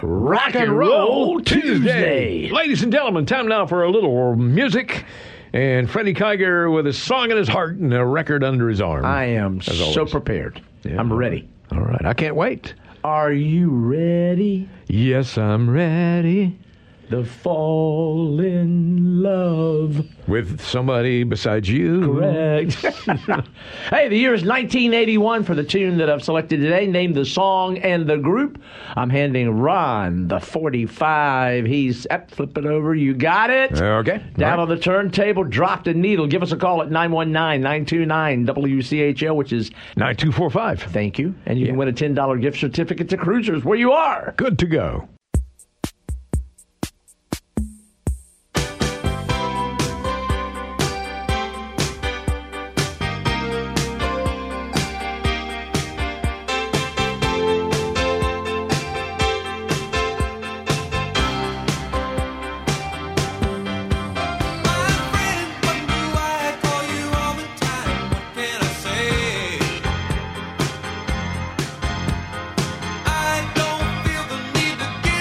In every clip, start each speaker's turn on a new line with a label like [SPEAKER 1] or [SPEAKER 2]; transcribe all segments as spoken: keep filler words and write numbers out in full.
[SPEAKER 1] Rock and Roll Tuesday.
[SPEAKER 2] Ladies and gentlemen, time now for a little music. And Freddie Kiger with a song in his heart and a record under his arm.
[SPEAKER 1] I am so
[SPEAKER 2] always.
[SPEAKER 1] prepared.
[SPEAKER 2] Yeah.
[SPEAKER 1] I'm ready.
[SPEAKER 2] All right. I can't wait.
[SPEAKER 1] Are you ready?
[SPEAKER 2] Yes, I'm ready.
[SPEAKER 1] To fall in love.
[SPEAKER 2] With somebody besides you.
[SPEAKER 1] Correct. Hey, the year is nineteen eighty-one for the tune that I've selected today. Name the song and the group. I'm handing Ron the forty-five. He's up, flip it over. You got it?
[SPEAKER 2] Okay.
[SPEAKER 1] Down
[SPEAKER 2] right.
[SPEAKER 1] on the turntable, drop the needle. Give us a call at nine one nine, nine two nine, W C H L, which is
[SPEAKER 2] nine two four five.
[SPEAKER 1] Thank you. And you
[SPEAKER 2] Yeah.
[SPEAKER 1] can win a ten dollars gift certificate to Cruisers, where you are.
[SPEAKER 2] Good to go.
[SPEAKER 3] I don't feel the need to give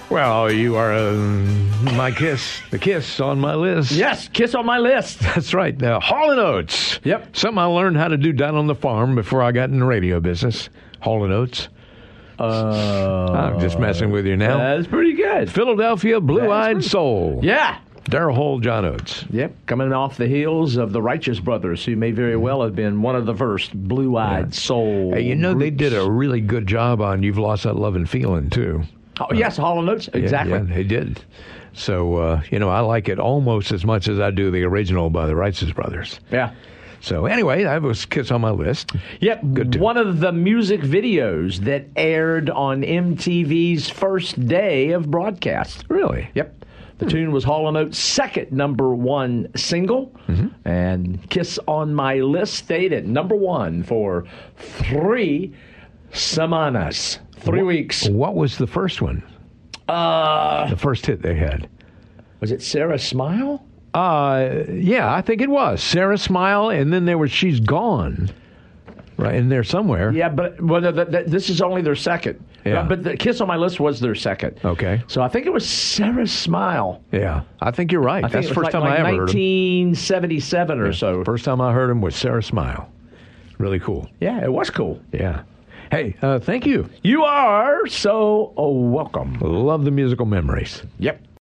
[SPEAKER 2] Well, you are uh, my kiss, the kiss on my list.
[SPEAKER 1] Yes, Kiss on my list.
[SPEAKER 2] That's right. Uh, Hall and Oates.
[SPEAKER 1] Yep.
[SPEAKER 2] Something I learned how to do down on the farm before I got in the radio business. Hall and Oates.
[SPEAKER 1] Uh,
[SPEAKER 2] I'm just messing with you now.
[SPEAKER 1] That's pretty good.
[SPEAKER 2] Philadelphia Blue-Eyed
[SPEAKER 1] pretty-
[SPEAKER 2] Soul.
[SPEAKER 1] Yeah.
[SPEAKER 2] Daryl Hall, John Oates.
[SPEAKER 1] Yep, coming off the heels of the Righteous Brothers, who may very well have been one of the first blue-eyed soul.
[SPEAKER 2] Hey, you know, they
[SPEAKER 1] groups.
[SPEAKER 2] did a really good job on You've Lost That Love and Feeling, too.
[SPEAKER 1] Oh, yes, Hall and Oates, exactly.
[SPEAKER 2] Yeah, yeah, they did. So, uh, you know, I like it almost as much as I do the original by the Righteous Brothers.
[SPEAKER 1] Yeah.
[SPEAKER 2] So, anyway, that was Kiss on my list.
[SPEAKER 1] Yep,
[SPEAKER 2] Good tune.
[SPEAKER 1] one of the music videos that aired on M T V's first day of broadcast.
[SPEAKER 2] Really?
[SPEAKER 1] Yep. The tune was Hall and Oates' second number one single,
[SPEAKER 2] Mm-hmm.
[SPEAKER 1] and Kiss on My List stayed at number one for three semanas, three
[SPEAKER 2] What-
[SPEAKER 1] weeks.
[SPEAKER 2] What was the first one?
[SPEAKER 1] Uh,
[SPEAKER 2] The first hit they had?
[SPEAKER 1] was it Sarah Smile?
[SPEAKER 2] Uh, yeah, I think it was. Sarah Smile, and then there was She's Gone. Right in there somewhere.
[SPEAKER 1] Yeah, but well, the, the, this is only their second.
[SPEAKER 2] Yeah.
[SPEAKER 1] But the Kiss on My List was their second.
[SPEAKER 2] Okay.
[SPEAKER 1] So I think it was Sarah Smile.
[SPEAKER 2] Yeah, I think you're right.
[SPEAKER 1] I think
[SPEAKER 2] That's
[SPEAKER 1] it
[SPEAKER 2] the
[SPEAKER 1] was
[SPEAKER 2] first
[SPEAKER 1] like,
[SPEAKER 2] time
[SPEAKER 1] like
[SPEAKER 2] I ever heard him.
[SPEAKER 1] nineteen seventy-seven or so.
[SPEAKER 2] First time I heard him was Sarah Smile. Really cool.
[SPEAKER 1] Yeah, it was cool.
[SPEAKER 2] Yeah. Hey, uh, thank you.
[SPEAKER 1] You are so oh, welcome.
[SPEAKER 2] Love the musical memories.
[SPEAKER 1] Yep.